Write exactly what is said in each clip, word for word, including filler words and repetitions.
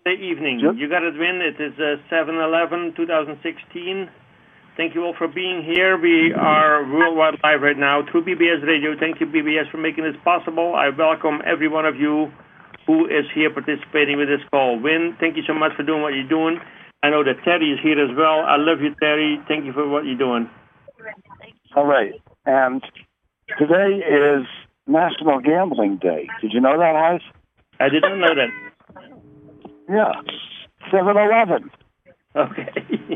Thursday evening. Yep. You got it, Vin. It is uh, seven eleven twenty sixteen. Thank you all for being here. We are worldwide live right now through B B S Radio. Thank you, B B S, for making this possible. I welcome every one of you who is here participating with this call. Vin, thank you so much for doing what you're doing. I know that Terry is here as well. I love you, Terry. Thank you for what you're doing. All right. And today is National Gambling Day. Did you know that, Heis? I did not know that. Yeah. seven eleven. Okay.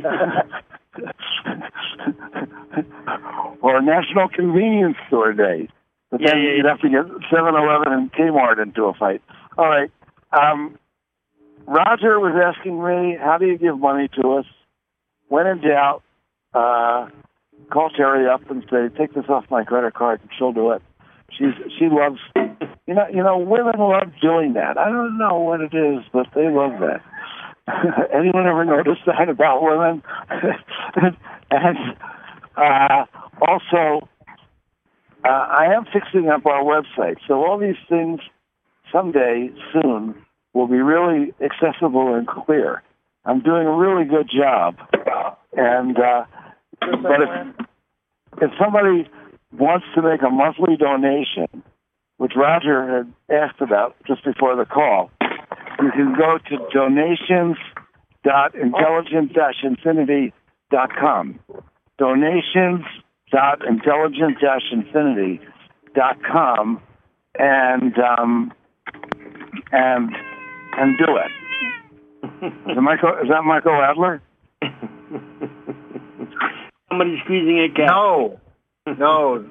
Or National Convenience Store Day. But Yeah, then yeah, you'd yeah. have to get seven eleven and Kmart into a fight. All right. Um, Roger was asking me, how do you give money to us? When in doubt, uh, call Terry up and say, take this off my credit card, and she'll do it. She's she loves, you know, you know, women love doing that. I don't know what it is, but they love that. Anyone ever noticed that about women? And uh, also, uh, I am fixing up our website, so all these things someday soon will be really accessible and clear. I'm doing a really good job, and uh, but if if somebody wants to make a monthly donation, which Roger had asked about just before the call, you can go to donations dot intelligent dash infinity dot com. donations dot intelligent dash infinity dot com and um, and and do it. Is, it Michael, is that Michael Adler? Somebody squeezing a cat. No. No.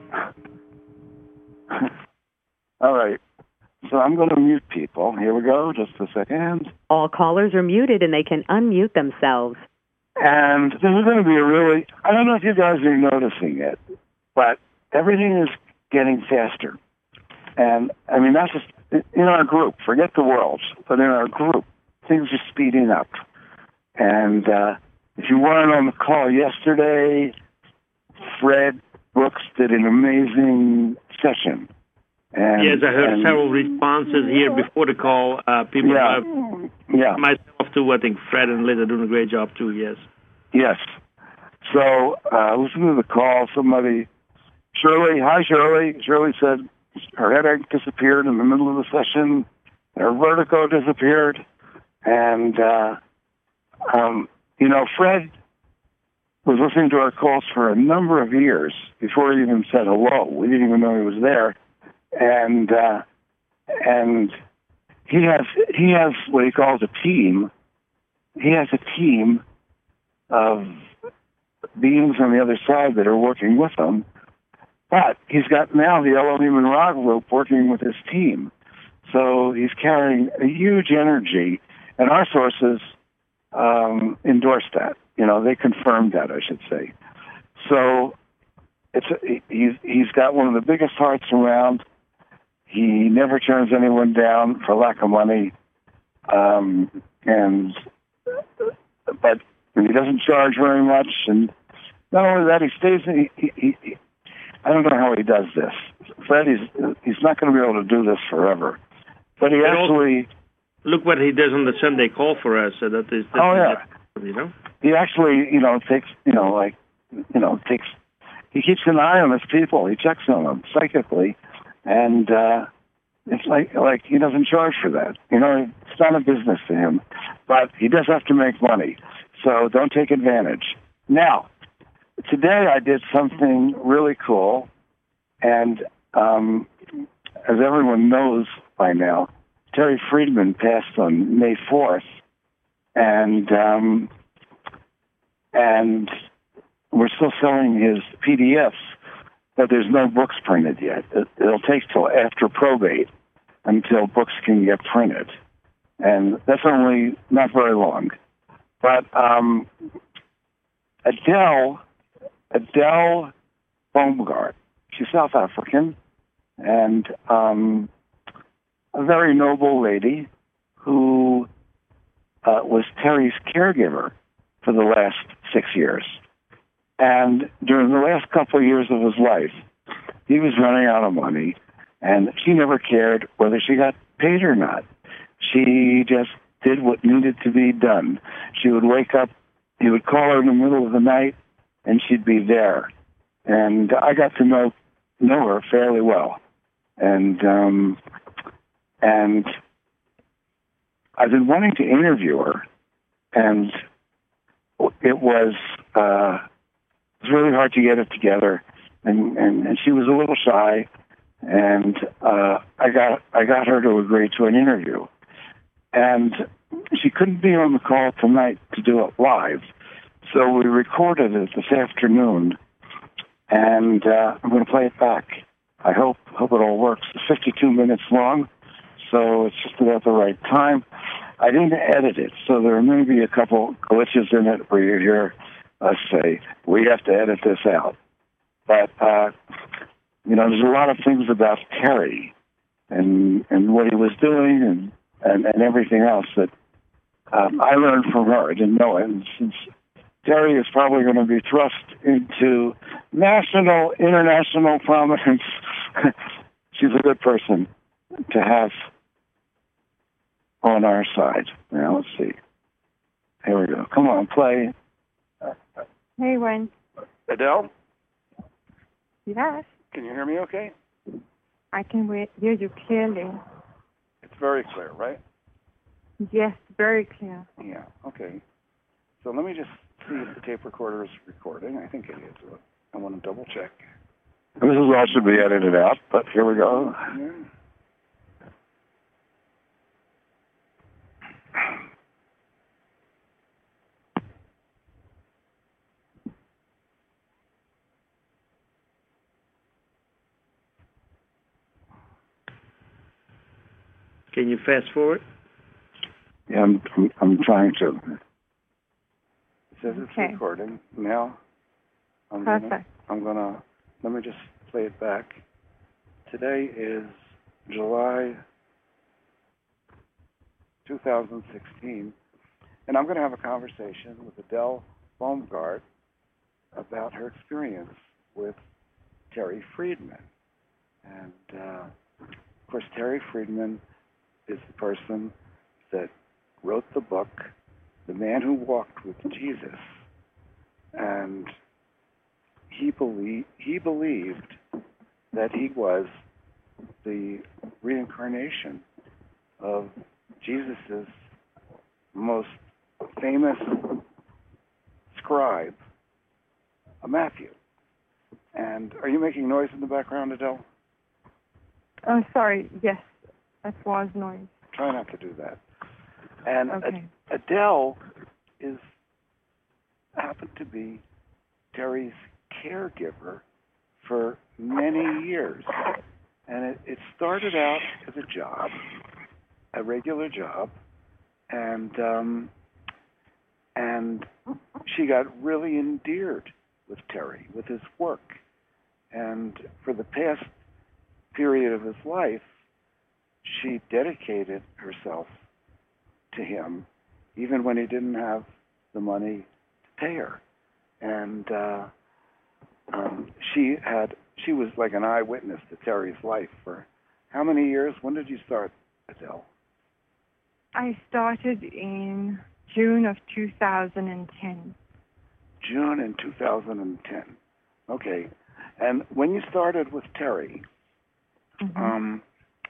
All right. So I'm going to mute people. Here we go. Just a second. All callers are muted and they can unmute themselves. And this is going to be a really, I don't know if you guys are noticing it, but everything is getting faster. And, I mean, that's just, in our group, forget the world, but in our group, things are speeding up. And uh, if you weren't on the call yesterday, Fred Brooks did an amazing session. And, yes, I heard and, several responses here before the call. Uh, people, yeah, uh, yeah. myself too. I think Fred and Liz are doing a great job too. Yes. Yes. So uh, listen to the call. Somebody, Shirley. Hi, Shirley. Shirley said her headache disappeared in the middle of the session. Her vertigo disappeared, and uh, um, you know, Fred was listening to our calls for a number of years before he even said hello. We didn't even know he was there. And uh, and he has he has what he calls a team. He has a team of beings on the other side that are working with him. But he's got now the Elohim and Ra group working with his team. So he's carrying a huge energy, and our sources um, endorse that. You know, they confirmed that, I should say. So it's a, he's he's got one of the biggest hearts around. He never turns anyone down for lack of money, um, and but he doesn't charge very much. And not only that, he stays. He, he, he, I don't know how he does this. Fred, he's he's not going to be able to do this forever. But he But actually look what he does on the Sunday call for us. So that is, that oh is yeah, you know. He actually you know takes you know like you know takes he keeps an eye on his people. He checks on them psychically. And uh, it's like like he doesn't charge for that. You know, it's not a business to him. But he does have to make money. So don't take advantage. Now, today I did something really cool. And um, as everyone knows by now, Terry Friedman passed on May fourth. And um, and we're still selling his P D Fs. But there's no books printed yet. It, it'll take till after probate until books can get printed. And that's only not very long. But um, Adele, Adele Baumgart, she's South African, and um, a very noble lady who uh, was Terry's caregiver for the last six years. And during the last couple of years of his life, he was running out of money, and she never cared whether she got paid or not. She just did what needed to be done. She would wake up, he would call her in the middle of the night, and she'd be there. And I got to know know her fairly well. And um, and I've been wanting to interview her, and it was uh, it was really hard to get it together. And, and, and she was a little shy, and uh, I got I got her to agree to an interview. And she couldn't be on the call tonight to do it live, so we recorded it this afternoon, and uh, I'm going to play it back. I hope hope it all works. It's fifty-two minutes long, so it's just about the right time. I didn't edit it, so there may be a couple glitches in it where you hear us say, we have to edit this out. But, uh, you know, there's a lot of things about Terry and and what he was doing and, and, and everything else that um, I learned from her. I didn't know it. And since Terry is probably going to be thrust into national, international prominence, she's a good person to have on our side. Now, let's see. Here we go. Come on, play. Hey, Wayne. Adele? Yes, Can you hear me okay? I can wait, hear you clearly. It's very clear, right? Yes, very clear. Yeah, okay. So let me just see if the tape recorder is recording. I think it is. I want to double check. This is all should be edited out, but here we go. Yeah. Can you fast forward? Yeah, I'm, I'm, I'm trying to. It says it's Okay. recording. Now, I'm Perfect. Gonna, I'm going to, let me just play it back. Today is July two thousand sixteen, and I'm going to have a conversation with Adele Baumgart about her experience with Terry Friedman. And, uh, of course, Terry Friedman is the person that wrote the book, The Man Who Walked with Jesus. And he, belie- he believed that he was the reincarnation of Jesus's most famous scribe, Matthew. And are you making noise in the background, Adele? Oh, sorry. Yes, that was noise. Try not to do that. And Okay. Ad- Adele is happened to be Terry's caregiver for many years. And it, it started out as a job, a regular job, and um, and she got really endeared with Terry, with his work. And for the past period of his life, she dedicated herself to him, even when he didn't have the money to pay her. And uh, um, she had, she was like an eyewitness to Terry's life for how many years? When did you start, Adele? I started in June of two thousand ten. June in two thousand ten. Okay. And when you started with Terry, Mm-hmm. um,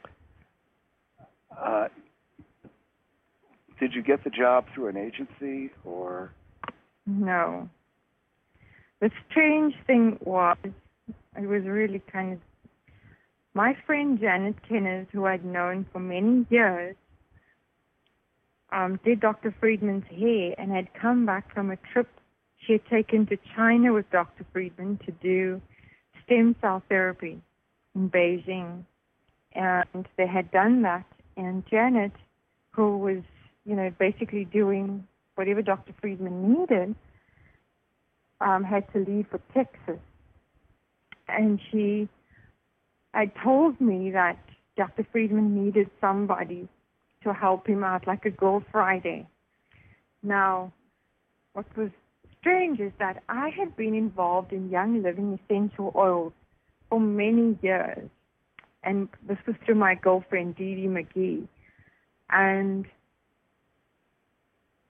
uh, did you get the job through an agency or? No. The strange thing was, it was really kind of, my friend Janet Kenneth, who I'd known for many years, um, did Doctor Friedman's hair and had come back from a trip she had taken to China with Doctor Friedman to do stem cell therapy in Beijing. And they had done that, and Janet, who was, you know, basically doing whatever Doctor Friedman needed, um, had to leave for Texas. And she had told me that Doctor Friedman needed somebody to help him out, like a Girl Friday. Now, what was strange is that I had been involved in Young Living essential oils for many years. And this was through my girlfriend, Dee Dee McGee. And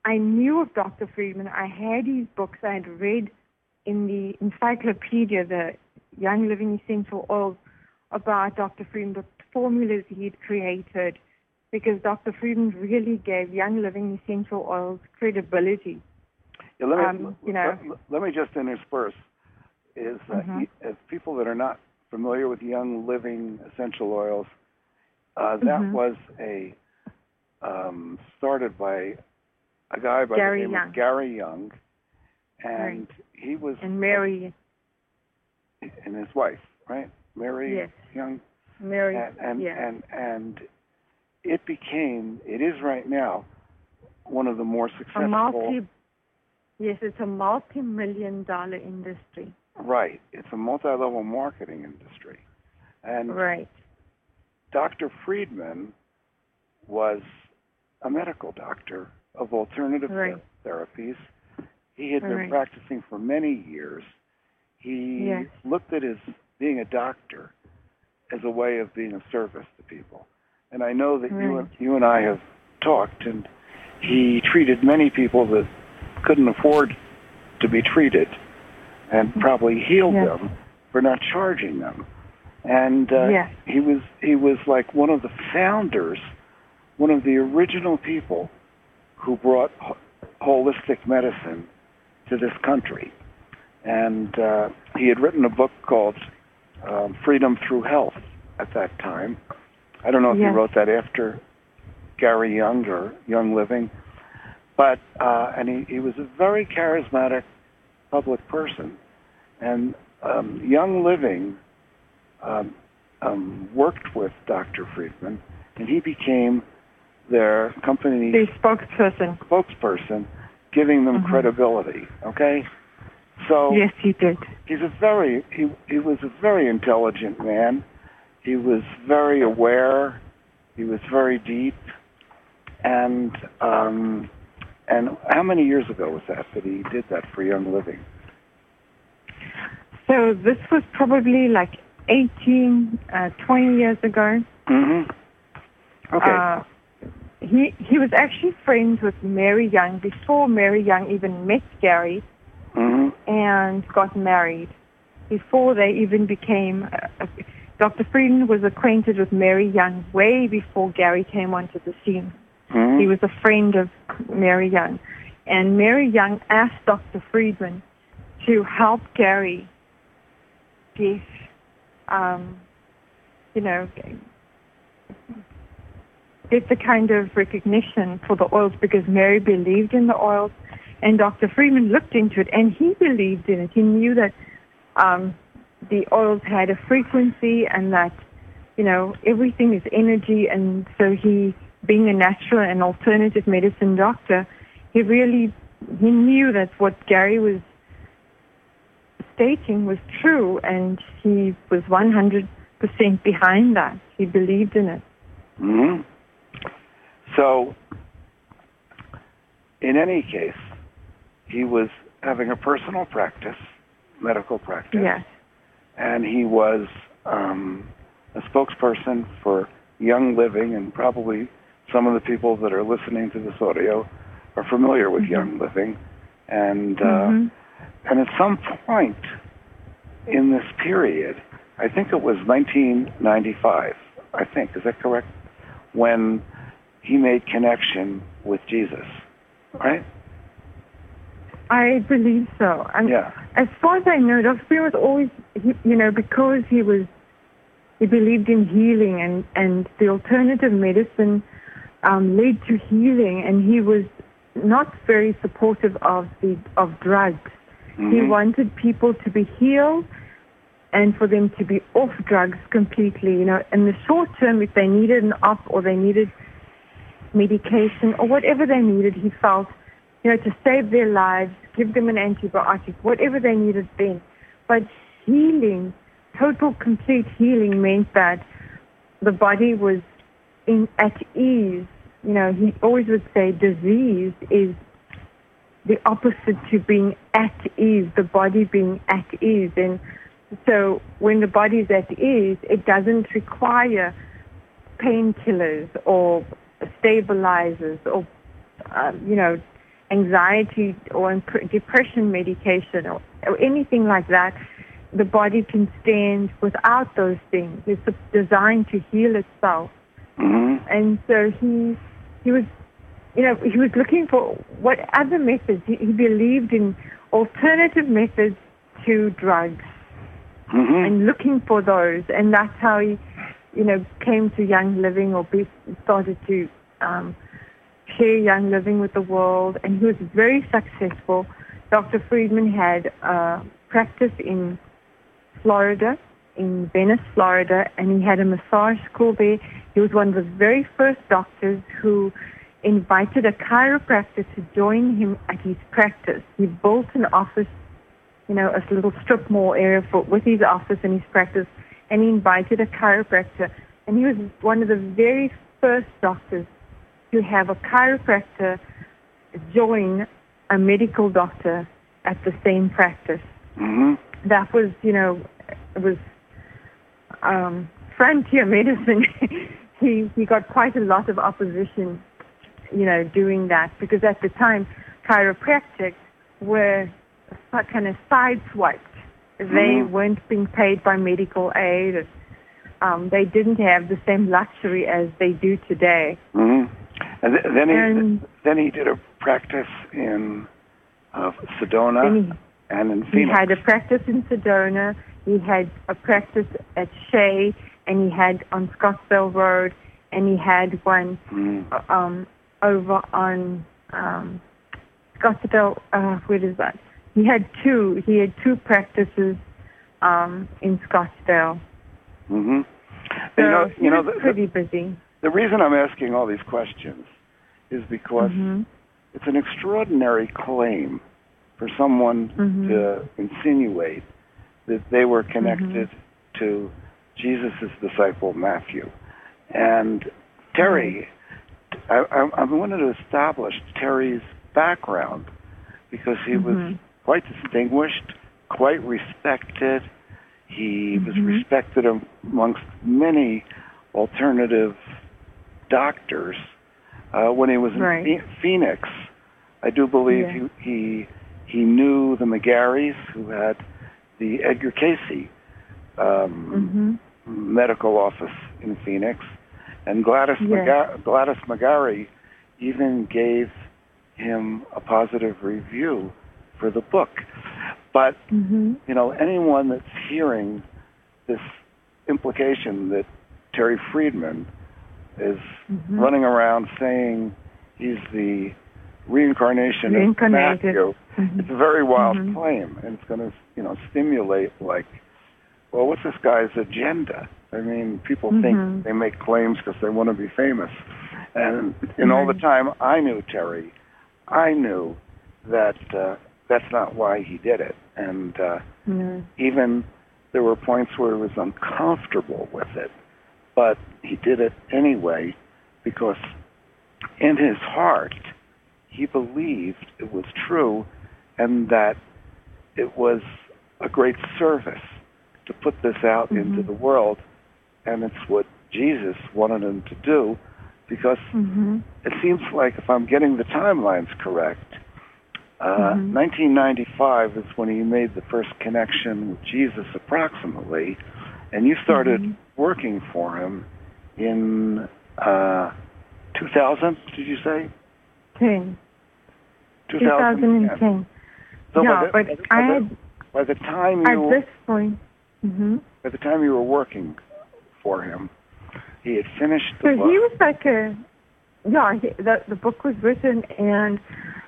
I knew of Doctor Friedman. I had his books. I had read in the encyclopedia, the Young Living Essential Oils, about Doctor Friedman, the formulas he had created, because Doctor Friedman really gave Young Living Essential Oils credibility. Yeah, let, me, um, you know, let, let me just intersperse. Is uh, mm-hmm. as people that are not familiar with Young Living Essential Oils, uh, that mm-hmm. was a um, started by a guy by Gary the name Young. of Gary Young, and right. he was and Mary uh, and his wife, right? Mary yes. Young. Mary, and and, yeah. and and it became, it is right now, one of the more successful. A multi, yes, it's a multi-million dollar industry. Right, it's a multi-level marketing industry, and right. Doctor Friedman was a medical doctor of alternative right. therapies. He had been right. practicing for many years. He yes. looked at his being a doctor as a way of being of service to people. And I know that right. you, and, you and I have talked, and he treated many people that couldn't afford to be treated, and probably healed yes. them for not charging them. And uh, yes. he was he was like one of the founders, one of the original people who brought ho- holistic medicine to this country. And uh, he had written a book called um, Freedom Through Health at that time. I don't know if yes. he wrote that after Gary Young or Young Living, but uh, and he, he was a very charismatic public person. And um, Young Living um, um, worked with Doctor Friedman, and he became their company the spokesperson, spokesperson, giving them mm-hmm. credibility. Okay, so yes, he did. He's a very he he was a very intelligent man. He was very aware. He was very deep, and um, and how many years ago was that that he did that for Young Living? So this was probably like eighteen, uh, twenty years ago. Mm-hmm. Okay. Uh, he he was actually friends with Mary Young before Mary Young even met Gary mm-hmm. and got married. Before they even became, uh, Doctor Friedman was acquainted with Mary Young way before Gary came onto the scene. Mm-hmm. He was a friend of Mary Young. And Mary Young asked Doctor Friedman to help Gary get, um, you know, get the kind of recognition for the oils, because Mary believed in the oils, and Doctor Friedman looked into it, and he believed in it. He knew that um, the oils had a frequency, and that, you know, everything is energy, and so he, being a natural and alternative medicine doctor, he really, he knew that what Gary was stating was true, and he was one hundred percent behind that. He believed in it. Mm-hmm. So, in any case, he was having a personal practice, medical practice, yes. and he was um, a spokesperson for Young Living, and probably some of the people that are listening to this audio are familiar with mm-hmm. Young Living. And uh, mm-hmm. and at some point in this period, I think it was nineteen ninety-five, I think, is that correct? When he made connection with Jesus, right? I believe so. And yeah. As far as I know, Doctor Friedman was always, he, you know, because he was, he believed in healing, and, and the alternative medicine um, led to healing, and he was not very supportive of the of drugs. Mm-hmm. He wanted people to be healed and for them to be off drugs completely. You know, in the short term, if they needed an op or they needed medication or whatever they needed, he felt, you know, to save their lives, give them an antibiotic, whatever they needed then. But healing, total, complete healing, meant that the body was in at ease. You know, he always would say disease is the opposite to being at ease, the body being at ease. And so when the body is at ease, it doesn't require painkillers or stabilizers or, uh, you know, anxiety or imp- depression medication or, or anything like that, the body can stand without those things. It's designed to heal itself. Mm-hmm. And so he he was, you know, he was looking for what other methods. He, he believed in alternative methods to drugs, Mm-hmm. and looking for those. And that's how he, you know, came to Young Living, or be, started to um, share Young Living with the world. And he was very successful. Doctor Friedman had a practice in Florida, in Venice, Florida, and he had a massage school there. He was one of the very first doctors who invited a chiropractor to join him at his practice. He built an office, you know, a little strip mall area for, with his office and his practice, and he invited a chiropractor. And he was one of the very first doctors to have a chiropractor join a medical doctor at the same practice. Mm-hmm. That was, you know, it was um, frontier medicine. he he got quite a lot of opposition, you know, doing that, because at the time chiropractics were kind of sideswiped. They Mm-hmm. weren't being paid by medical aid. Um, they didn't have the same luxury as they do today. Mm-hmm. And th- then he And- then he did a practice in uh, Sedona Then he, and in he Phoenix. had a practice in Sedona. He had a practice at Shea, and he had on Scottsdale Road, and he had one Mm-hmm. um, over on um, Scottsdale. Uh, where is that? He had two. He had two practices um, in Scottsdale. Mm-hmm. So you know, he you know, was the, pretty busy. the reason I'm asking all these questions is because Mm-hmm. it's an extraordinary claim for someone Mhm. to insinuate that they were connected Mm-hmm. to Jesus' disciple Matthew. And Terry, I, I, I wanted to establish Terry's background because he was Mhm. quite distinguished, quite respected. He was Mhm. respected amongst many alternative doctors. Uh, when he was in Right. Phe- Phoenix, I do believe Yeah. he, he he knew the McGarrys, who had the Edgar Casey um, Mhm. medical office in Phoenix, and Gladys Yeah. McGar- Gladys McGarry even gave him a positive review for the book. But Mhm. you know, anyone that's hearing this implication that Terry Friedman is Mhm. running around saying he's the reincarnation Reincarnated. of Matthew, Mhm. it's a very wild Mhm. claim, and it's going to, you know, stimulate like, well, what's this guy's agenda? I mean, people Mhm. think they make claims because they want to be famous, and in all the Right. time I knew Terry, I knew that uh, that's not why he did it, and uh, No. even there were points where he was uncomfortable with it, but he did it anyway because in his heart he believed it was true and that it was a great service to put this out Mhm. into the world, and it's what Jesus wanted him to do, because Mhm. it seems like, if I'm getting the timelines correct, uh, Mhm. nineteen ninety-five is when he made the first connection with Jesus, approximately, and you started Mhm. working for him in uh, two thousand, did you say? Ten. two two thousand ten. So Yeah, by the, but by the, I by the- had, by the time at you were, this point, hmm by the time you were working for him, he had finished the so book. he was like a, yeah, he, the, the book was written, and,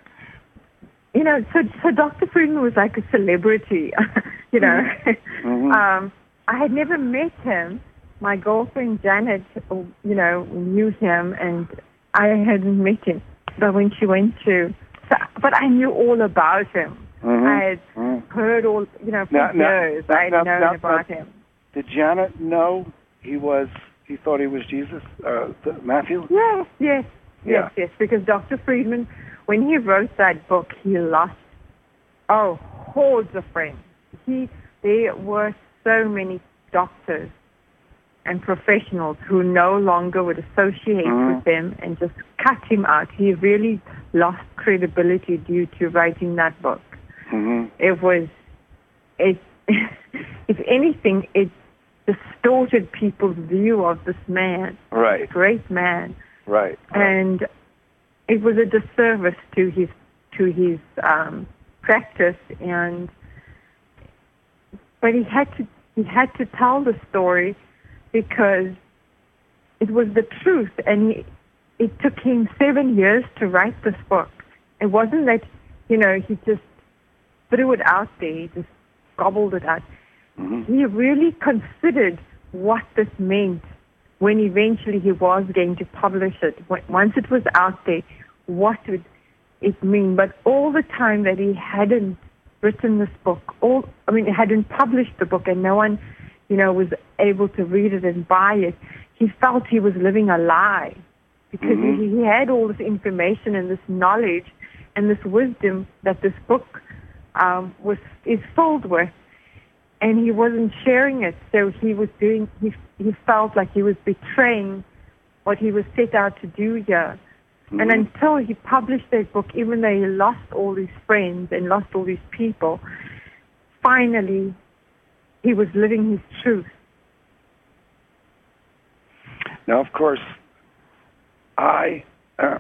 you know, so, so Doctor Friedman was like a celebrity, you know. Mhm. um, I had never met him. My girlfriend Janet, you know, knew him, and I hadn't met him. But when she went to, so, but I knew all about him. Mhm. I had Mhm. heard all, you know, for Now- now- years. now- I had now- known now- about now- him. Did Janet know he was? He thought he was Jesus, uh, th- Matthew. Yes, yes, Yeah. yes, yes. Because Doctor Friedman, when he wrote that book, he lost, oh, hordes of friends. He, there were so many doctors and professionals who no longer would associate Mhm. with them and just cut him out. He really lost credibility due to writing that book. Mhm. It was, it, if anything, it distorted people's view of this man, Right. great man, Right. and it was a disservice to his to his um, practice. And but he had to he had to tell the story because it was the truth, and he, it took him seven years to write this book. It wasn't that, you know, he just threw it out there, he just gobbled it out. Mhm. He really considered what this meant when eventually he was going to publish it. When- Once it was out there, what would it mean? But all the time that he hadn't written this book, all I mean, hadn't published the book, and no one, you know, was able to read it and buy it, he felt he was living a lie because Mhm. he, he had all this information and this knowledge and this wisdom that this book um, was is filled with, and he wasn't sharing it. So he was doing. He he felt like he was betraying what he was set out to do here. Mhm. And until he published that book, even though he lost all his friends and lost all these people, finally he was living his truth. Now, of course, I uh,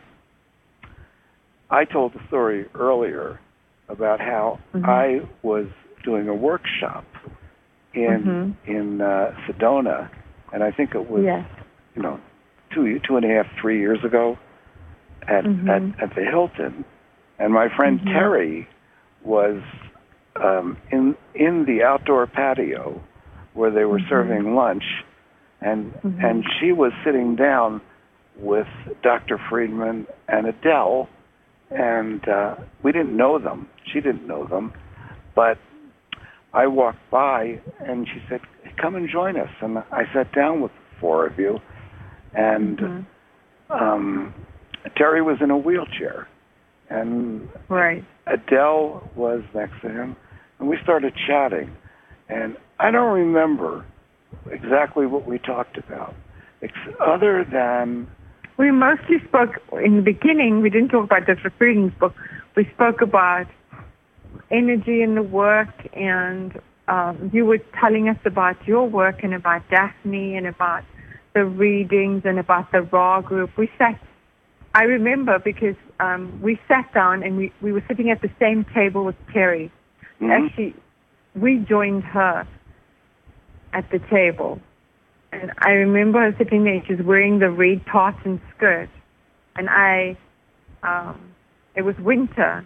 I told the story earlier about how Mhm. I was doing a workshop in Mhm. in uh, Sedona, and I think it was Yes. you know two two and a half three years ago at Mhm. at, at the Hilton, and my friend Mhm. Terry was um, in in the outdoor patio where they were Mhm. serving lunch, and Mhm. and she was sitting down with Doctor Friedman and Adele, and uh, we didn't know them. She didn't know them, but I walked by and she said, "Come and join us." And I sat down with the four of you, and Mhm. um, Terry was in a wheelchair, and Right. Adele was next to him, and we started chatting. And I don't remember exactly what we talked about, ex- other than We mostly spoke in the beginning. We didn't talk about Doctor Friedman's book. We spoke about energy in the work, and um, you were telling us about your work and about Daphne and about the readings and about the Ra group. We sat. I remember because um, we sat down and we, we were sitting at the same table with Terry. Mhm. Actually, we joined her at the table. And I remember her sitting there. She was wearing the red tartan skirt. And I, um, it was winter.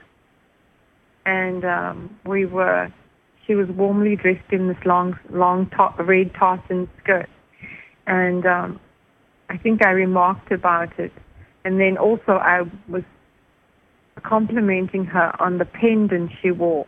And um, we were, she was warmly dressed in this long, long ta- red tartan skirt. And um, I think I remarked about it. And then also I was complimenting her on the pendant she wore.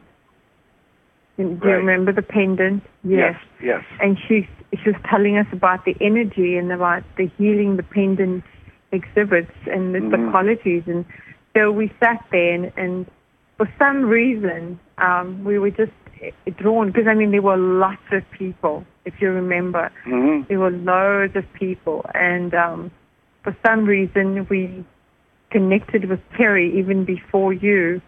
Do you Right. remember the pendant? yes, yes. And she she was telling us about the energy and about the healing the pendant exhibits and the, Mhm. the qualities. And so we sat there, and, and for some reason um, we were just drawn, because I mean there were lots of people, if you remember. Mhm. There were loads of people, and um, for some reason we connected with Terry even before you.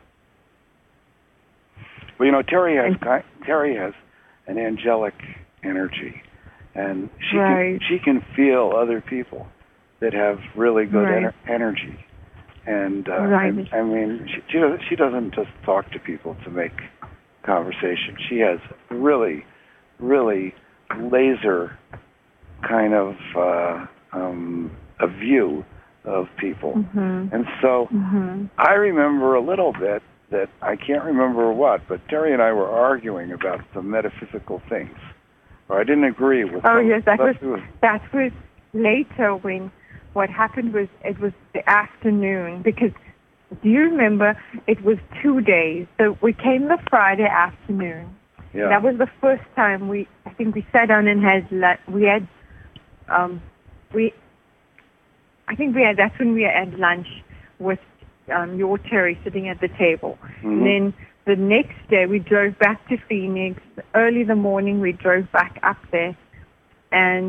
Well, you know, Terry has And- ki- Terry has an angelic energy, and she Right. can she can feel other people that have really good Right. ener- energy, and uh, Right. I, I mean, she she doesn't, she doesn't just talk to people to make conversation. She has really, really laser kind of uh, um, a view of people, Mhm. and so Mhm. I remember a little bit that I can't remember what, but Terry and I were arguing about some metaphysical things. Or I didn't agree with. Oh some yes, that was stuff. that was later when what happened was it was the afternoon, because do you remember it was two days. So we came the Friday afternoon. Yeah. That was the first time we I think we sat down and had lu- we had um we I think we had that's when we had lunch with um your Terry sitting at the table. Mhm. And then the next day we drove back to Phoenix. Early in the morning we drove back up there, and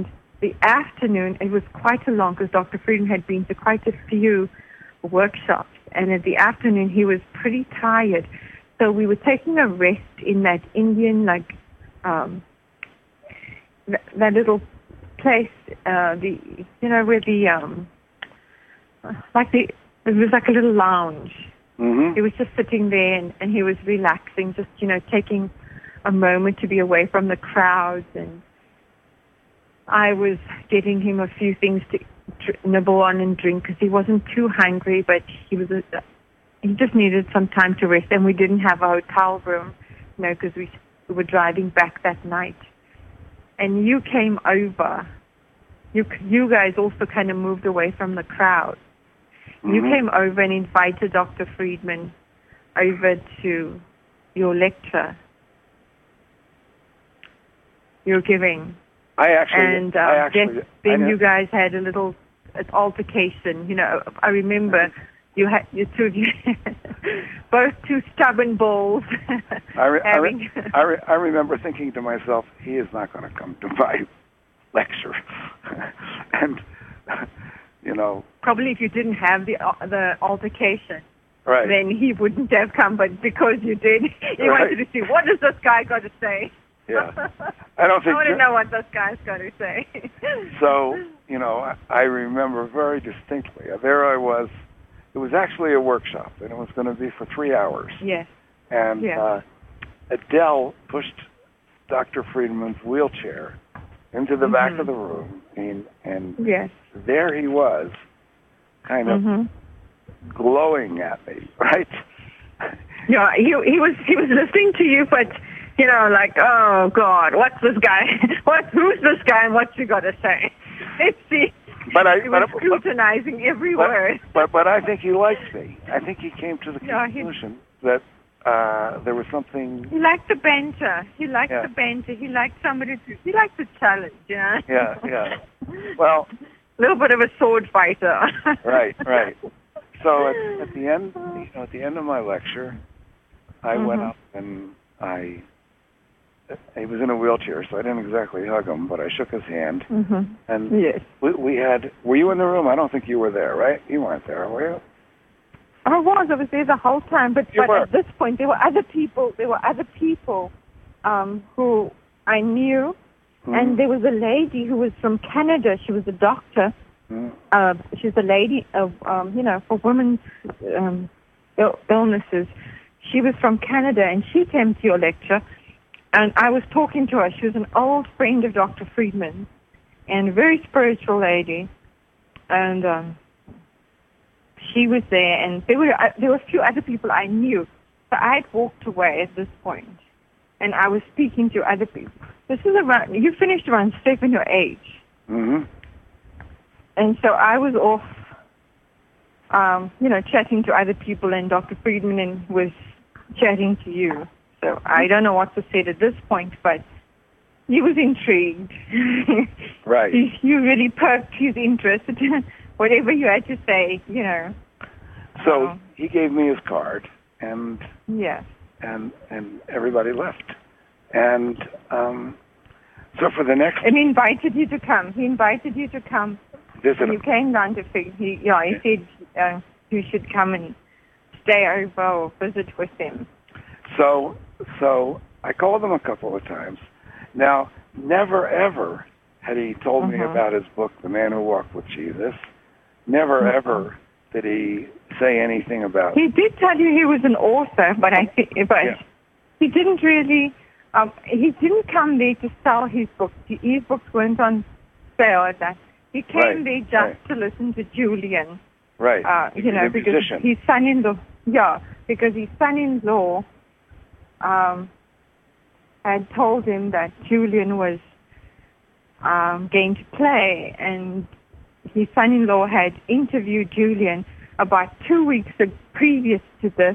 the afternoon, it was quite a long, because Doctor Friedman had been to quite a few workshops, and in the afternoon he was pretty tired. So we were taking a rest in that Indian, like, um, that, that little place, uh, the, you know, where the, um, like the, it was like a little lounge. Mm-hmm. He was just sitting there, and, and he was relaxing, just, you know, taking a moment to be away from the crowds. And I was getting him a few things to tr- nibble on and drink, because he wasn't too hungry, but he was a, he just needed some time to rest. And we didn't have a hotel room, you know, because we, we were driving back that night. And you came over. You you guys also kind of moved away from the crowd. Mm-hmm. You came over and invited Doctor Friedman over to your lecture you're giving. I actually, and uh, I actually, then, then I you guys had a little an altercation. You know, I remember you had you two of you, both two stubborn bulls. I, re, I, having re, I, re, I remember thinking to myself, he is not going to come to my lecture, and you know, probably if you didn't have the uh, the altercation, right, then he wouldn't have come. But because you did, you right. wanted to see, what does this guy got to say? Yeah, I don't think. I want to know what this guy's got to say. So, you know, I, I remember very distinctly. There I was. It was actually a workshop, and it was going to be for three hours. Yes. And yes. Uh, Adele pushed Doctor Friedman's wheelchair into the mm-hmm. back of the room, and, and yes. there he was, kind of mm-hmm. glowing at me, right? Yeah, he he was he was listening to you, but you know, like, oh God, what's this guy? What? Who's this guy? And what's he got to say? Let's see. But I he but, was scrutinizing but, every but, word. But but I think he liked me. I think he came to the yeah, conclusion he, that uh, there was something. He liked the banter. He liked yeah. the banter. He liked somebody to. He liked the challenge. You know? Yeah, yeah. Well, a little bit of a sword fighter. right, right. So at, at the end, you know, at the end of my lecture, I mm-hmm. went up and I. He was in a wheelchair, so I didn't exactly hug him, but I shook his hand. Mm-hmm. And yes. we, we had. Were you in the room? I don't think you were there, right? You weren't there, were you? I was. I was there the whole time, but, but at this point, there were other people. There were other people um, who I knew, mm-hmm. and there was a lady who was from Canada. She was a doctor. Mm-hmm. Uh, she was a lady of, um, you know, for women's um, Ill- illnesses. She was from Canada, and she came to your lecture. And I was talking to her. She was an old friend of Doctor Friedman, and a very spiritual lady. And um, she was there, and there were uh, there were a few other people I knew. So I had walked away at this point, and I was speaking to other people. This is around. You finished around seven or eight. Mm-hmm. And so I was off, um, you know, chatting to other people, and Doctor Friedman was chatting to you. So I don't know what to say at this point, but he was intrigued. Right. He, you really perked his interest. Whatever you had to say, you know. So um, he gave me his card, and yes, and and everybody left. And um, so for the next, and he invited you to come. He invited you to come. Visit him. You came down to Fig. He, yeah, he said uh, you should come and stay over or visit with him. So, so I called him a couple of times. Now, never ever had he told mm-hmm. me about his book, The Man Who Walked with Jesus. Never mm-hmm. ever did he say anything about. He did tell you he was an author, but I think, but yeah. he didn't really. Um, he didn't come there to sell his books. His books weren't on sale at that. He came right. there just right. to listen to Julian. Right. Uh, you know, because musician. his son-in-law. Yeah, because his son-in-law. Um, had told him that Julian was um, going to play, and his son-in-law had interviewed Julian about two weeks previous to this.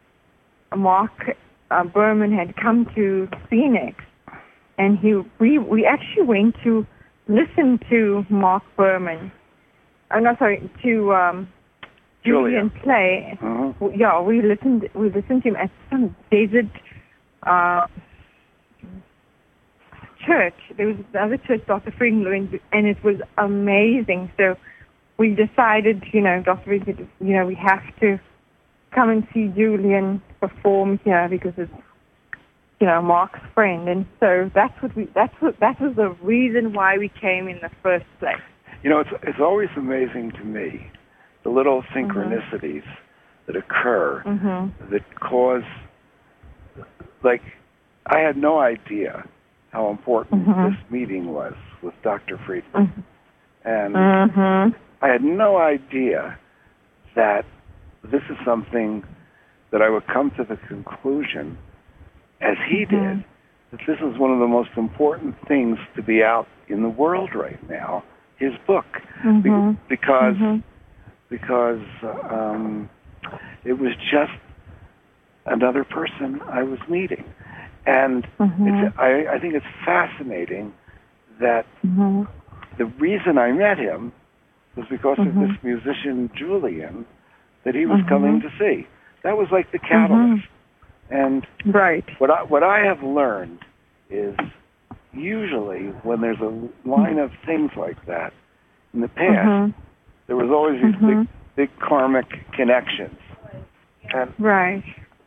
Mark uh, Berman had come to Phoenix, and he we we actually went to listen to Mark Berman. I'm not sorry to um, Julian play. Mm-hmm. Yeah, we listened. We listened to him at some desert. Uh, church. There was the other church, Doctor Friedman, and it was amazing. So we decided, you know, Doctor Friedman, you know, we have to come and see Julian perform here because it's, you know, Mark's friend. And so that's what we, that's what, that was the reason why we came in the first place. You know, it's it's always amazing to me, the little synchronicities mm-hmm. that occur mm-hmm. that cause, like, I had no idea how important mm-hmm. this meeting was with Doctor Friedman. Mm-hmm. And mm-hmm. I had no idea that this is something that I would come to the conclusion, as he mm-hmm. did, that this is one of the most important things to be out in the world right now, his book. Mm-hmm. Be- because mm-hmm. because um, it was just another person I was meeting. And mm-hmm. it's, I, I think it's fascinating that mm-hmm. the reason I met him was because mm-hmm. of this musician, Julian, that he was mm-hmm. coming to see. That was like the catalyst. Mm-hmm. And right. what I, what I have learned is usually when there's a line of things like that, in the past, mm-hmm. there was always these mm-hmm. big, big karmic connections. And right.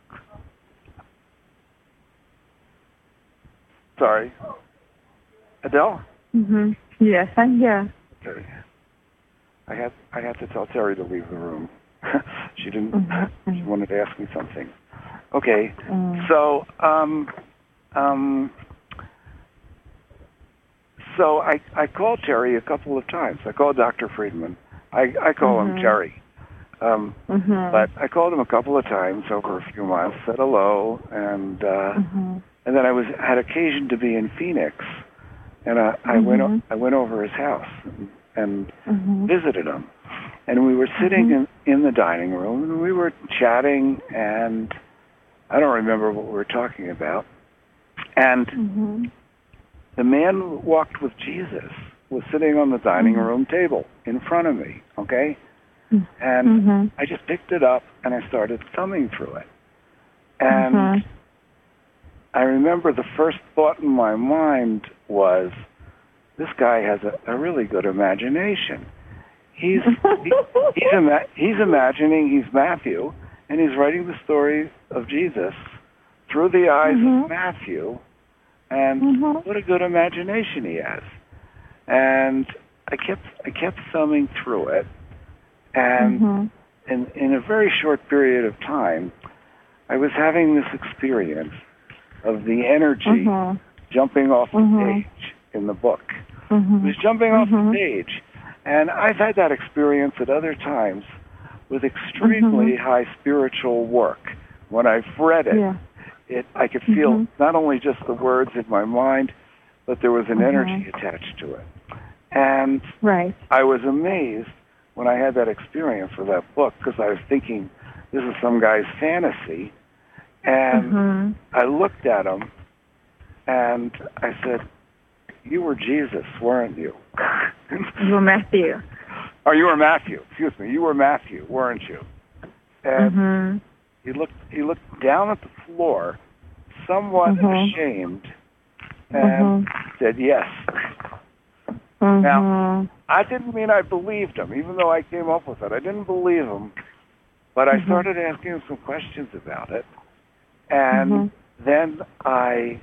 Sorry. Adele? Mm-hmm. Yes, I'm here. Okay. I had I had to tell Terry to leave the room. she didn't. Mm-hmm. She wanted to ask me something. Okay. Mm. So, um, um, so I I called Terry a couple of times. I called Doctor Friedman. I I call mm-hmm. him Terry. Um, mm-hmm. But I called him a couple of times over a few months. Said hello, and uh, mm-hmm. and then I was had occasion to be in Phoenix, and I, I mm-hmm. went I went over his house and, and mm-hmm. visited him. And we were sitting mm-hmm. in, in the dining room, and we were chatting, and I don't remember what we were talking about. And mm-hmm. the man who walked with Jesus was sitting on the dining mm-hmm. room table in front of me, okay? And mm-hmm. I just picked it up, and I started thumbing through it. And mm-hmm. I remember the first thought in my mind was, this guy has a, a really good imagination. He's he, he's, ima- he's imagining he's Matthew, and he's writing the story of Jesus through the eyes mm-hmm. of Matthew, and mm-hmm. what a good imagination he has. And I kept I kept thumbing through it, and mm-hmm. in in a very short period of time, I was having this experience of the energy mm-hmm. jumping off the mm-hmm. page in the book. Mm-hmm. It was jumping off mm-hmm. the page. And I've had that experience at other times with extremely mm-hmm. high spiritual work. When I've read it, yeah. it I could feel mm-hmm. not only just the words in my mind, but there was an mm-hmm. energy attached to it. And right. I was amazed when I had that experience with that book, because I was thinking, this is some guy's fantasy. And mm-hmm. I looked at him, and I said, you were Jesus, weren't you? You were Matthew. Oh, you were Matthew. Excuse me. You were Matthew, weren't you? And mm-hmm. he looked. He looked down at the floor, somewhat mm-hmm. ashamed, and mm-hmm. said, "Yes." Mm-hmm. Now, I didn't mean I believed him, even though I came up with it. I didn't believe him, but I mm-hmm. started asking him some questions about it, and mm-hmm. then I.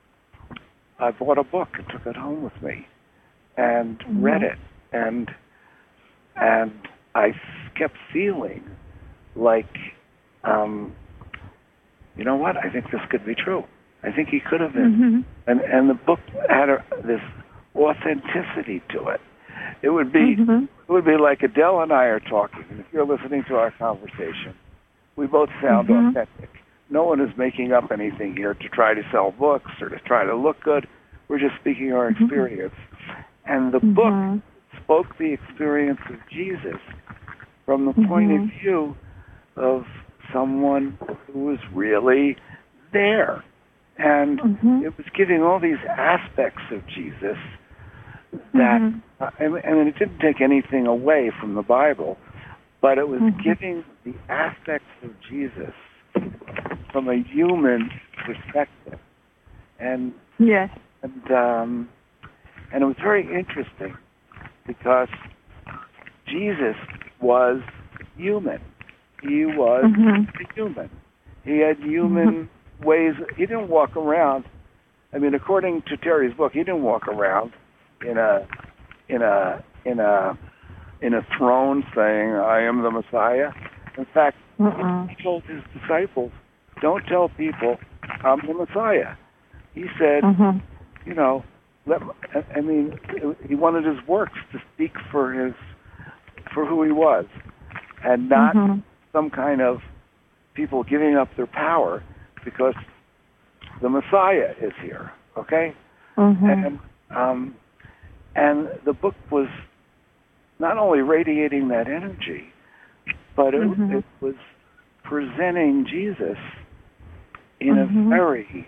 I bought a book and took it home with me, and mm-hmm. read it, and and I kept feeling like, um, you know what? I think this could be true. I think he could have been, mm-hmm. and and the book had a, this authenticity to it. It would be mm-hmm. it would be like Adele and I are talking, and if you're listening to our conversation, we both sound mm-hmm. authentic. No one is making up anything here to try to sell books or to try to look good. We're just speaking our experience. Mm-hmm. And the mm-hmm. book spoke the experience of Jesus from the mm-hmm. point of view of someone who was really there. And mm-hmm. it was giving all these aspects of Jesus that, mm-hmm. uh, and, and it didn't take anything away from the Bible, but it was mm-hmm. giving the aspects of Jesus from a human perspective. And yes. and um, and it was very interesting because Jesus was human. He was Mhm. a human. He had human mm-hmm. ways. He didn't walk around. I mean, according to Terry's book, he didn't walk around in a in a in a in a throne saying, "I am the Messiah." In fact, uh-uh. he told his disciples, "Don't tell people I'm the Messiah." He said, uh-huh. "You know, let." I mean, he wanted his works to speak for his for who he was, and not uh-huh. some kind of people giving up their power because the Messiah is here. Okay, uh-huh. and um, and the book was not only radiating that energy, but it, mm-hmm. it was presenting Jesus in mm-hmm. a very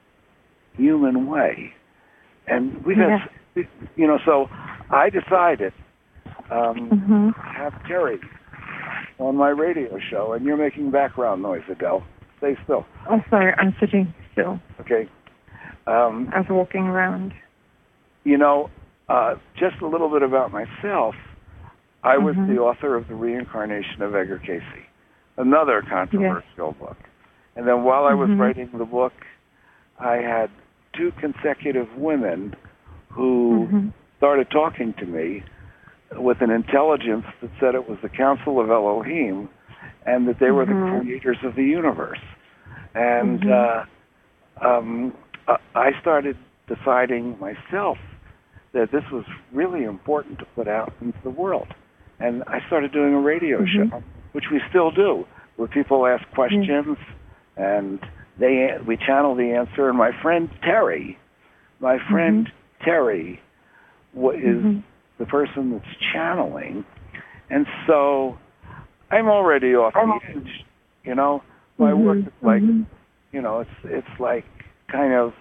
human way. And we got, yeah. you know, so I decided um, mm-hmm. to have Terry on my radio show, and you're making background noise, Adele. Stay still. Oh, sorry, I'm sitting still. Okay. Um, I was walking around. You know, uh, just a little bit about myself. I was mm-hmm. the author of The Reincarnation of Edgar Cayce, another controversial yes. book. And then while I was mm-hmm. writing the book, I had two consecutive women who mm-hmm. started talking to me with an intelligence that said it was the Council of Elohim and that they were mm-hmm. the creators of the universe. And mm-hmm. uh, um, I started deciding myself that this was really important to put out into the world. And I started doing a radio mm-hmm. show, which we still do, where people ask questions, mm-hmm. and they we channel the answer. And my friend Terry, my friend mm-hmm. Terry, what is mm-hmm. the person that's channeling. And so I'm already off the edge, you know. My mm-hmm. work is like, mm-hmm. you know, it's it's like kind of,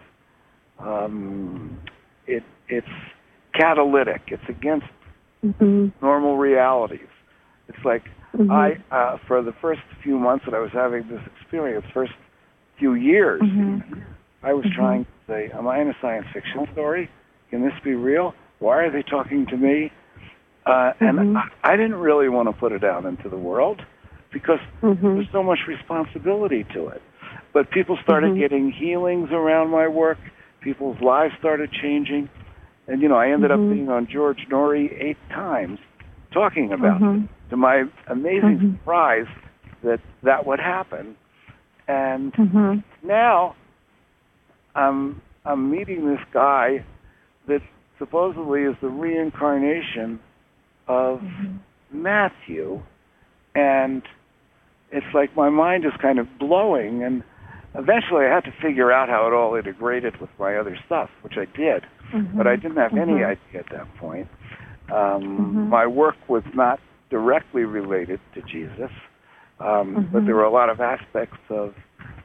um, it it's catalytic. It's against mm-hmm. normal realities. It's like mm-hmm. I, uh, for the first few months that I was having this experience, first few years, mm-hmm. I was mm-hmm. trying to say, am I in a science fiction story? Can this be real? Why are they talking to me? Uh, and mm-hmm. I, I didn't really want to put it out into the world because mm-hmm. there's so much responsibility to it. But people started mm-hmm. getting healings around my work. People's lives started changing. And, you know, I ended mm-hmm. up being on George Norrie eight times talking about mm-hmm. it. To my amazing mm-hmm. surprise that that would happen. And mm-hmm. now I'm, I'm meeting this guy that supposedly is the reincarnation of mm-hmm. Matthew. And it's like my mind is kind of blowing. And eventually I had to figure out how it all integrated with my other stuff, which I did. Mm-hmm. But I didn't have mm-hmm. any idea at that point. Um, mm-hmm. My work was not directly related to Jesus, um, mm-hmm. but there were a lot of aspects of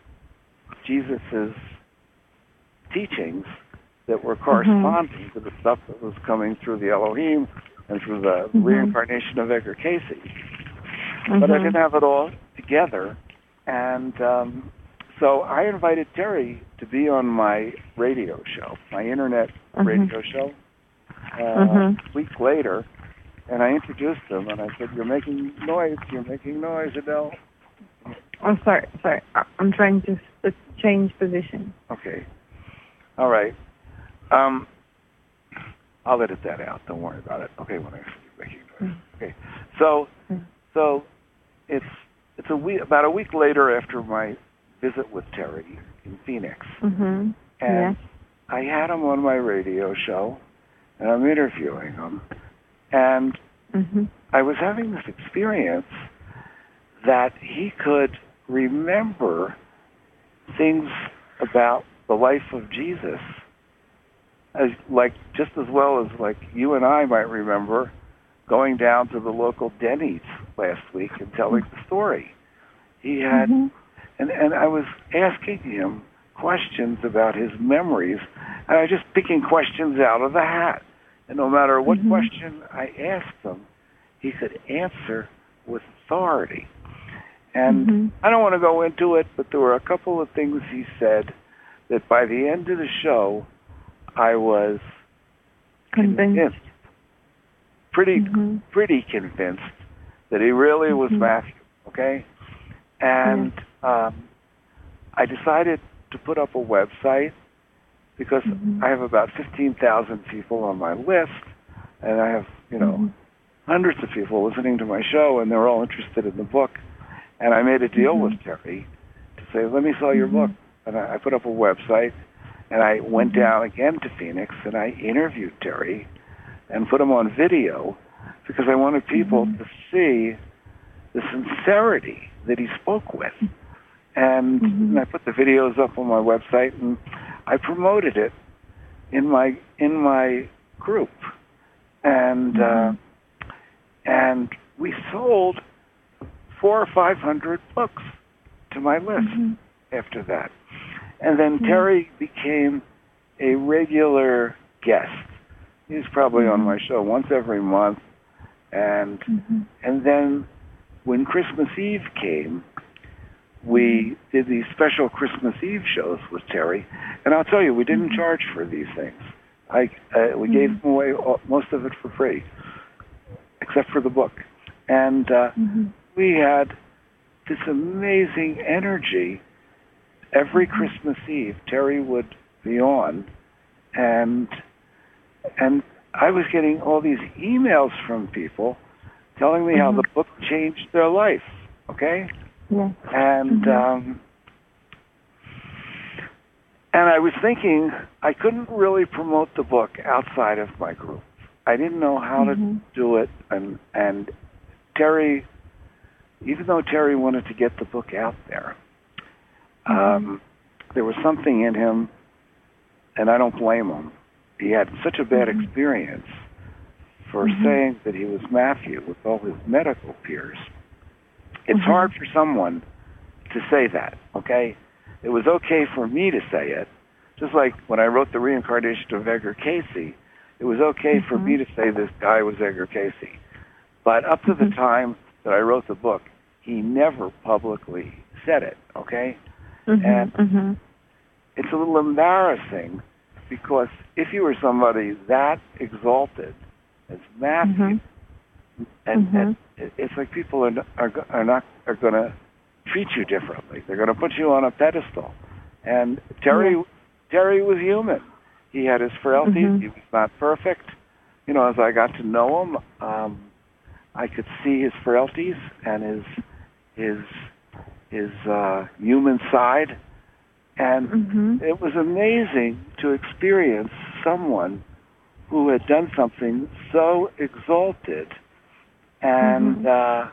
Jesus's teachings that were corresponding mm-hmm. to the stuff that was coming through the Elohim and through the mm-hmm. reincarnation of Edgar Cayce. Mm-hmm. But I didn't have it all together, and um, so I invited Terry to be on my radio show, my internet mm-hmm. radio show, uh, mm-hmm. a week later, and I introduced him, and I said, you're making noise, you're making noise, Adele. I'm sorry, sorry, I'm trying to s- change position. Okay, all right. Um, I'll edit that out, don't worry about it. Okay, when I say making noise. Mm-hmm. Okay, so, mm-hmm. so it's, it's a week, about a week later after my visit with Terry in Phoenix, mm-hmm. and yeah. I had him on my radio show, and I'm interviewing him, and mm-hmm. I was having this experience that he could remember things about the life of Jesus, as like just as well as like you and I might remember going down to the local Denny's last week and telling the story. He had. Mm-hmm. And and I was asking him questions about his memories, and I was just picking questions out of the hat. And no matter what mm-hmm. question I asked him, he could answer with authority. And mm-hmm. I don't want to go into it, but there were a couple of things he said that by the end of the show, I was Convinced. convinced, pretty, Mm-hmm. pretty convinced that he really was Mhm. Matthew, okay? And um, I decided to put up a website because Mhm. I have about fifteen thousand people on my list, and I have, you know, Mhm. hundreds of people listening to my show, and they're all interested in the book. And I made a deal Mhm. with Terry to say, let me sell your Mhm. book. And I, I put up a website, and I went Mhm. down again to Phoenix, and I interviewed Terry and put him on video because I wanted people Mhm. to see the sincerity that he spoke with. And, Mhm. and I put the videos up on my website, and I promoted it in my in my group. And uh, Mhm. and we sold four or five hundred books to my list Mhm. after that. And then Yeah. Terry became a regular guest. He's probably on Mhm. my show once every month. And Mhm. and then when Christmas Eve came, we did these special Christmas Eve shows with Terry. And I'll tell you, we didn't Mhm. charge for these things. I uh, we gave Mhm. them away, all, most of it for free, except for the book. And uh, Mhm. we had this amazing energy. Every Mhm. Christmas Eve, Terry would be on, and and I was getting all these emails from people telling me how Mhm. the book changed their life. Okay, Yeah. and Mhm. um, and I was thinking I couldn't really promote the book outside of my group. I didn't know how Mhm. to do it, and and Terry, even though Terry wanted to get the book out there, um, there was something in him, and I don't blame him. He had such a bad Mhm. experience for Mhm. saying that he was Matthew with all his medical peers. It's Mhm. hard for someone to say that, okay? It was okay for me to say it, just like when I wrote The Reincarnation of Edgar Cayce, it was okay for Mhm. me to say this guy was Edgar Cayce. But up to the Mhm. time that I wrote the book, he never publicly said it, okay? Mhm. And Mhm. it's a little embarrassing because if you were somebody that exalted as Matthew, Mhm. and, Mhm. and it- it's like people are are, go- are not are going to treat you differently. They're going to put you on a pedestal. And Terry Yeah. Terry was human. He had his frailties. Mhm. He was not perfect. You know, as I got to know him, um, I could see his frailties and his his his uh, human side. And Mhm. it was amazing to experience someone who had done something so exalted and Mhm. uh,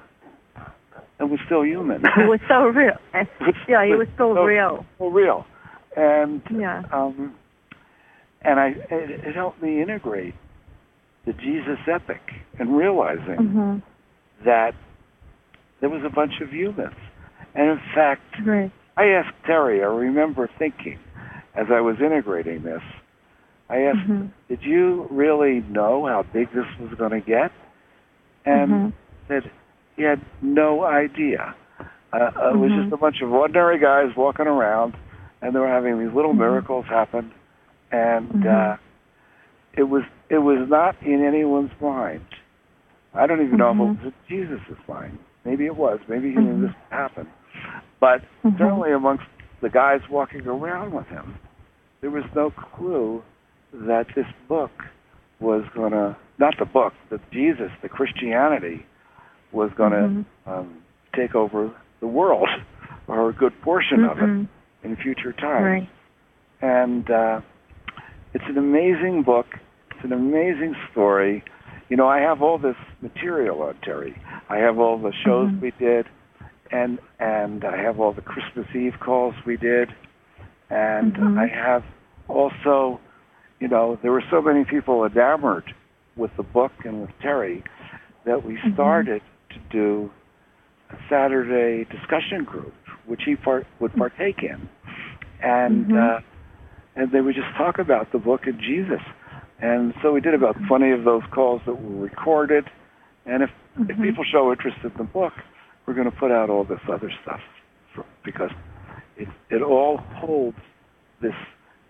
and was still human. It was so real. Yeah, it was so so, real. so real. And Yeah. um, and I it, it helped me integrate the Jesus epic and realizing Mhm. that there was a bunch of humans. And in fact, Great. I asked Terry, I remember thinking, as I was integrating this, I asked, Mhm. did you really know how big this was going to get? And Mhm. said he had no idea. Uh, it was Mhm. just a bunch of ordinary guys walking around, and they were having these little Mhm. miracles happen, and Mhm. uh, it was it was not in anyone's mind. I don't even know if Mhm. it was in Jesus' mind. Maybe it was. Maybe he knew Mhm. this would happen. But Mhm. certainly amongst the guys walking around with him, there was no clue that this book was going to, not the book, but Jesus, the Christianity, was going to Mhm. um, take over the world, or a good portion of it, Mhm. in future times. Right. And uh, it's an amazing book. It's an amazing story. You know, I have all this material on Terry. I have all the shows Mhm. we did, and and I have all the Christmas Eve calls we did, and Mhm. I have also, you know, there were so many people enamored with the book and with Terry that we Mhm. started to do a Saturday discussion group, which he part, would partake in, and Mhm. uh, and they would just talk about the book and Jesus. And so we did about twenty of those calls that were recorded. And if, if Mhm. people show interest in the book, we're going to put out all this other stuff for, because it it all holds this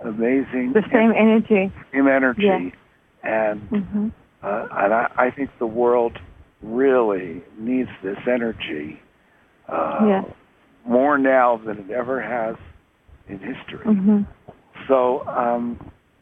amazing, The same energy. same energy, Yeah. and Mm-hmm. uh, and I, I think the world really needs this energy uh, Yeah. more now than it ever has in history. Mm-hmm. So, um,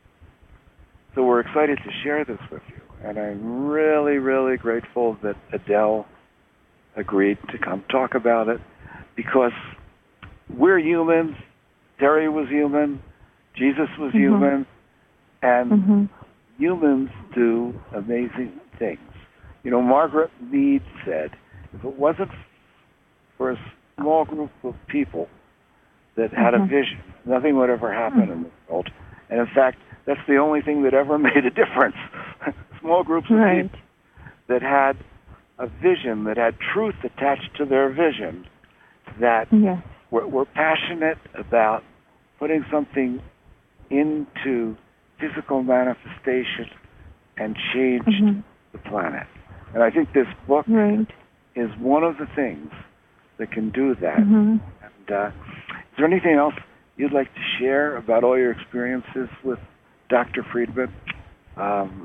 so we're excited to share this with you, and I'm really, really grateful that Adele agreed to come talk about it, because we're humans. Terry was human. Jesus was Mm-hmm. human, and Mm-hmm. humans do amazing things. You know, Margaret Mead said, if it wasn't for a small group of people that had Mm-hmm. a vision, nothing would ever happen Mm-hmm. in the world. And in fact, that's the only thing that ever made a difference. Small groups of Right. people that had a vision, that had truth attached to their vision, that Yes. were, were passionate about putting something into physical manifestation and changed Mm-hmm. the planet. And I think this book Right. is one of the things that can do that. Mm-hmm. And uh, is there anything else you'd like to share about all your experiences with Doctor Friedman? Um,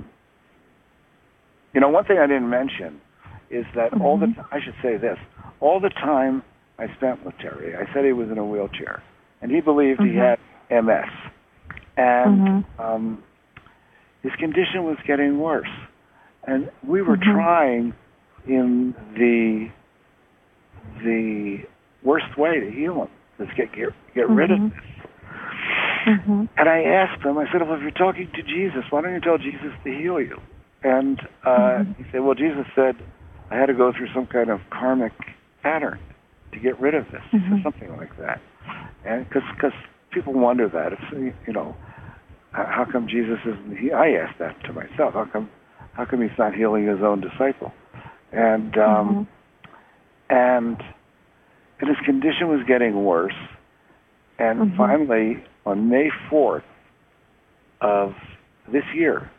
you know, one thing I didn't mention is that Mm-hmm. all the t- I should say this, all the time I spent with Terry, I said he was in a wheelchair, and he believed Mm-hmm. he had M S, and Mm-hmm. um, his condition was getting worse, and we were Mm-hmm. trying in the the worst way to heal him, to get get, get rid of Mhm. this. Mm-hmm. And I asked him, I said, well, if you're talking to Jesus, why don't you tell Jesus to heal you? And uh, Mhm. he said, well, Jesus said I had to go through some kind of karmic pattern to get rid of this, Mhm. or something like that. And because people wonder that. It's, you know, how come Jesus isn't he? I asked that to myself. How come, how come he's not healing his own disciple? And um, Mhm. and and his condition was getting worse. And Mhm. finally, on May fourth of this year,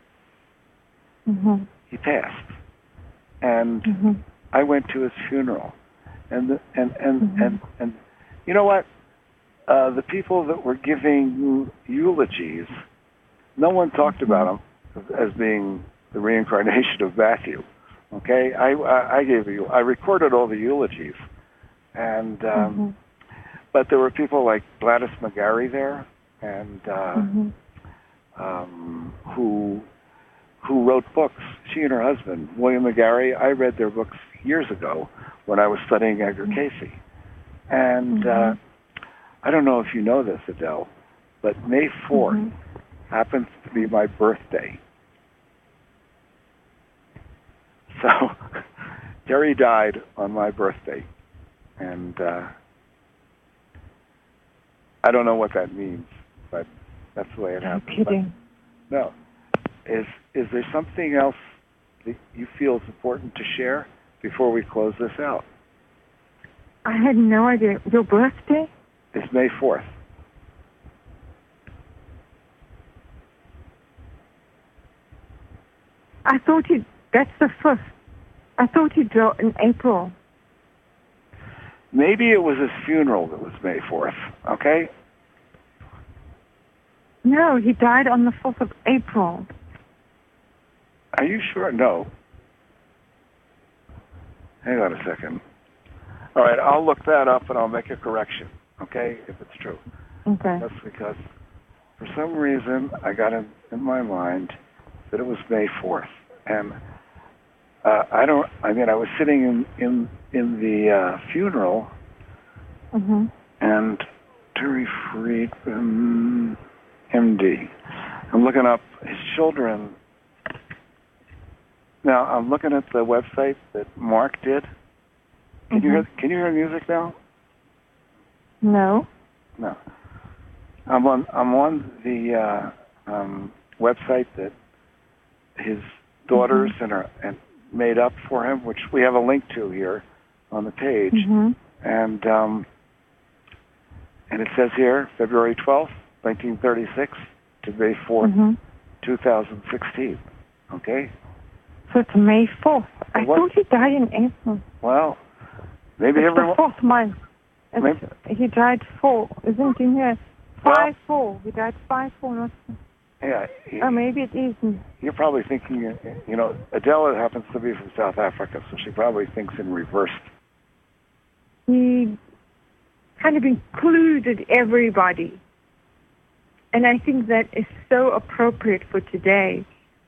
Mhm. he passed. And Mhm. I went to his funeral. And the, and and, Mhm. and and you know what? Uh, the people that were giving eulogies, no one talked about him as being the reincarnation of Matthew. Okay, I I, I gave you I recorded all the eulogies, and um, Mhm. but there were people like Gladys McGarry there, and uh, Mhm. um, who who wrote books. She and her husband, William McGarry. I read their books years ago when I was studying Edgar Cayce, and uh, Mhm. I don't know if you know this, Adele, but May fourth Mhm. happens to be my birthday. So Terry died on my birthday, and uh, I don't know what that means, but that's the way it No happened. kidding. But, no, is is there something else that you feel is important to share before we close this out? I had no idea. Your birthday? It's May fourth. I thought he. That's the fifth. I thought he died in April. Maybe it was his funeral that was May fourth, okay? No, he died on the fourth of April. Are you sure? No. Hang on a second. All right, I'll look that up and I'll make a correction, okay, if it's true. Okay. That's because for some reason I got in, in my mind that it was May fourth. And uh, I don't, I mean, I was sitting in, in, in the uh, funeral Mhm. and Terry Friedman, M D. I'm looking up his children. Now, I'm looking at the website that Mark did. Can you Mhm. hear, can you hear music now? No. No. I'm on I'm on the uh, um, website that his daughters Mhm. and are and made up for him, which we have a link to here on the page, Mhm. and um, and it says here February twelfth, nineteen thirty-six to May fourth, Mhm. two thousand sixteen. Okay. So it's May fourth. I What? thought he died in April. Well, maybe It's everyone. the fourth month. It's, Maybe- he died four. Isn't he here? Five four. That's five four. Not. Yeah. Oh, maybe it isn't. You're probably thinking, you know, Adele happens to be from South Africa, so she probably thinks in reverse. He kind of included everybody. And I think that is so appropriate for today.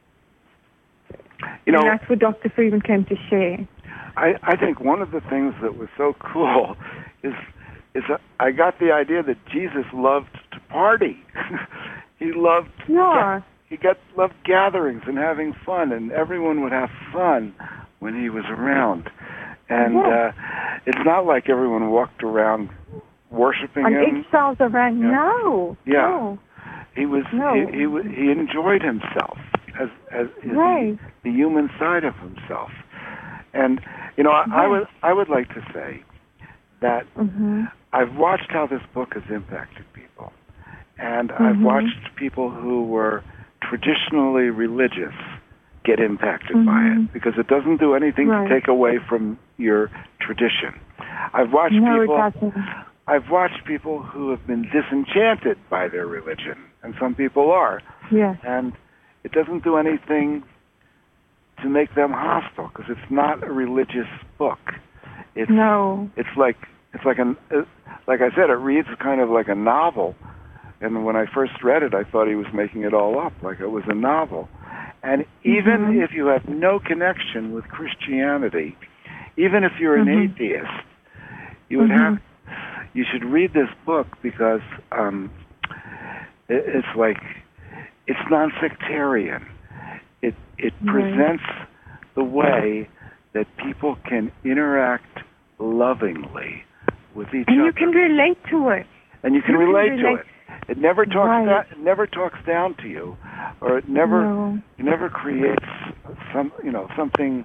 You know, and that's what Doctor Friedman came to share. I, I think one of the things that was so cool is is that I got the idea that Jesus loved to party. He loved Yeah. he got loved gatherings and having fun, and everyone would have fun when he was around. And Yeah. uh, it's not like everyone walked around worshiping On him. eggshells around. Yeah. No. Yeah. No. He was No. he, he wa- he enjoyed himself as as, as Right. the, the human side of himself. And you know, I, I Yes. would I would like to say that Mm-hmm. I've watched how this book has impacted people, and I've Mhm. watched people who were traditionally religious get impacted by Mhm. it, because it doesn't do anything Right. to take away from your tradition. I've watched No, people. it doesn't. I've watched people who have been disenchanted by their religion, and some people are, Yes. and it doesn't do anything to make them hostile, because it's not a religious book. It's No. it's like it's like an uh, like I said, it reads kind of like a novel. And when I first read it, I thought he was making it all up, like it was a novel. And even Mhm. if you have no connection with Christianity, even if you're an Mhm. atheist, you would Mhm. have you should read this book, because um, it, it's like it's non-sectarian. It it Right. presents the way that people can interact lovingly with each And other, you can relate to it. and you can you can relate to relate- it. It never talks Right. down. It never talks down to you, or it never No. it never creates some you know something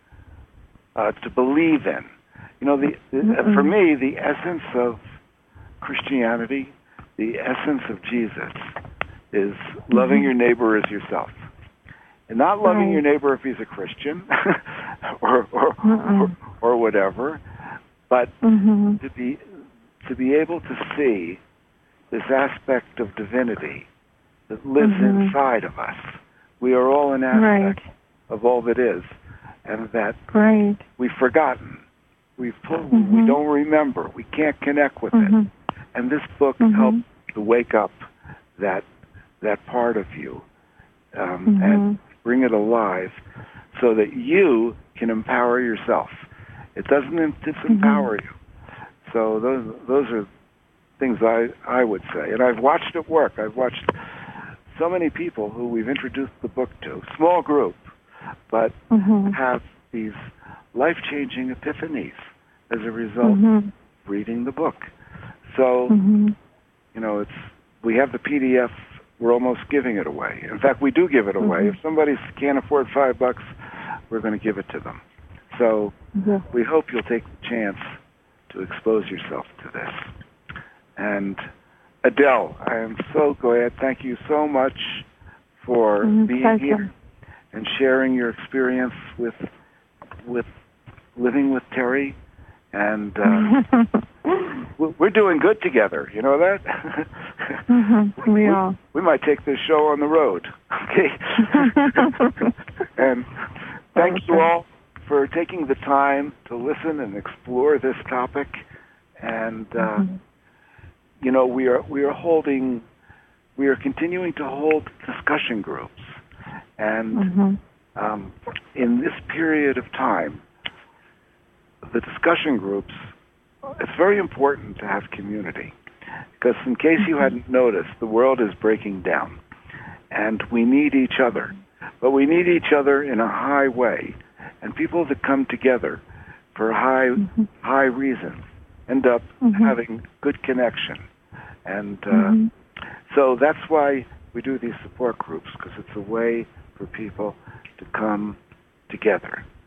uh, to believe in. You know, the, the Mm-mm. for me, the essence of Christianity, the essence of Jesus, is loving Mhm. your neighbor as yourself, and not loving Right. your neighbor if he's a Christian or or, or Mm-mm. or whatever, but Mm-hmm. to be to be able to see this aspect of divinity that lives Mhm. inside of us. We are all an aspect Right. of all that is, and that Right. we've forgotten. We've pulled, Mhm. we don't remember. We can't connect with Mhm. it. And this book Mhm. helps to wake up that that part of you um, Mhm. and bring it alive, so that you can empower yourself. It doesn't disempower Mhm. you. So those those are things I I would say. And I've watched it work. I've watched so many people who we've introduced the book to, small group, but Mhm. have these life-changing epiphanies as a result Mhm. of reading the book. So, Mhm. you know, it's we have the P D F. We're almost giving it away. In fact, we do give it away. Mhm. If somebody can't afford five bucks, we're going to give it to them. So Yeah. we hope you'll take the chance to expose yourself to this. And Adele, I am so glad. Thank you so much for Mhm. being Pleasure. here and sharing your experience with with living with Terry. And uh, we- we're doing good together. You know that? Mhm. We are. We might take this show on the road. Okay. And thank you Okay. all for taking the time to listen and explore this topic. And uh, Mhm. you know, we are we are holding, we are continuing to hold discussion groups, and Mhm. um, in this period of time, the discussion groups, it's very important to have community, because in case you hadn't noticed, the world is breaking down, and we need each other, but we need each other in a high way, and people that come together for high Mhm. high reasons end up Mhm. having good connection. And uh, Mhm. so that's why we do these support groups, because it's a way for people to come together.